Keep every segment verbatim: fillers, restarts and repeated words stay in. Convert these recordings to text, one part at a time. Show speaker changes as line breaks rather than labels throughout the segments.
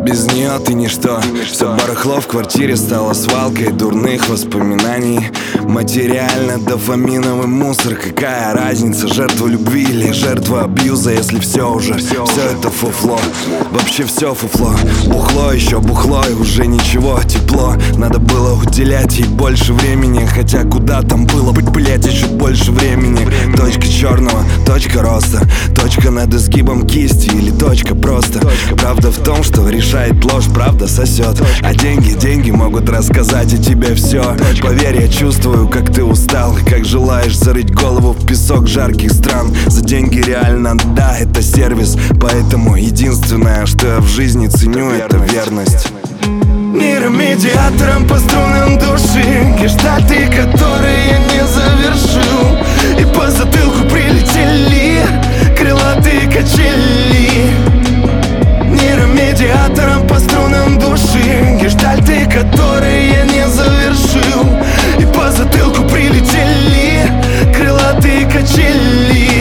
Без нее ты ничто. Все барахло в квартире стало свалкой дурных воспоминаний. Материально дофаминовый мусор. Какая разница, жертва любви или жертва абьюза, если все уже, все это фуфло. Вообще все фуфло. Бухло, еще бухло, и уже ничего, тепло. Надо было уделять ей больше времени. Хотя куда там было быть, блять, еще больше времени. Точка черного, точка роста, точка над изгибом кисти или точка просто. Правда в том, что решает ложь, правда сосет. А деньги, деньги могут рассказать о тебе все. Поверь, я чувствую, как ты устал, и как желаешь зарыть голову в песок жарких стран. За деньги реально, да, это сервис. Поэтому единственное, что я в жизни ценю, это верность.
Нейромедиатором по струнам души, гештальты, которые я не завершил. И по затылку прилетели крылатые качели. Нейромедиатором по струнам души, гештальты, которые я не завершил. И по затылку прилетели крылатые качели.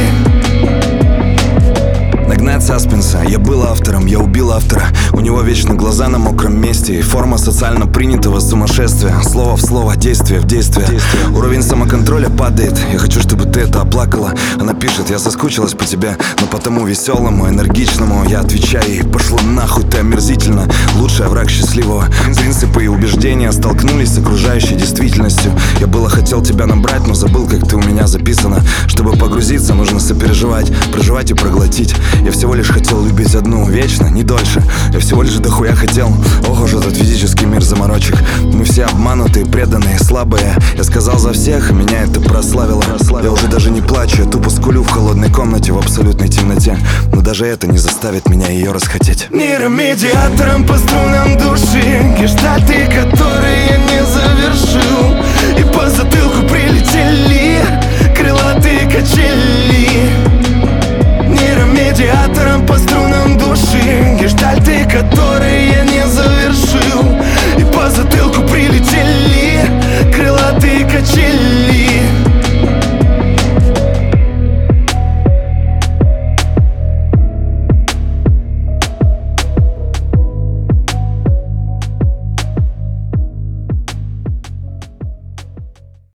Нагнать саспенса, я был автором, я убил автора. У него вечно глаза на мокром месте и форма социально принятого сумасшествия. Слово в слово, действие в действие. Уровень самоконтроля падает, я хочу, чтобы ты это оплакала. Она пишет, я соскучилась по тебе, но по тому веселому, энергичному. Я отвечаю ей, пошла нахуй, ты омерзительно. Лучший враг счастливого. Принципы и убеждения столкнулись с окружающей действительностью. Я было хотел тебя набрать, но забыл, как ты у меня записана. Чтобы погрузиться, нужно сопереживать, проживать и проглотить. Я всего лишь хотел любить одну, вечно, не дольше. Я всего лишь дохуя хотел. Ох уж этот физический мир заморочек. Мы все обманутые, преданные, слабые. Я сказал за всех, и меня это прославило. Я уже даже не плачу, я тупо скулю в холодной комнате в абсолютной темноте. Но даже это не заставит меня ее расхотеть.
Нейромедиатором по струнам души, гештальты, которые я не завершил. И по затылку прилетели крылатые качели.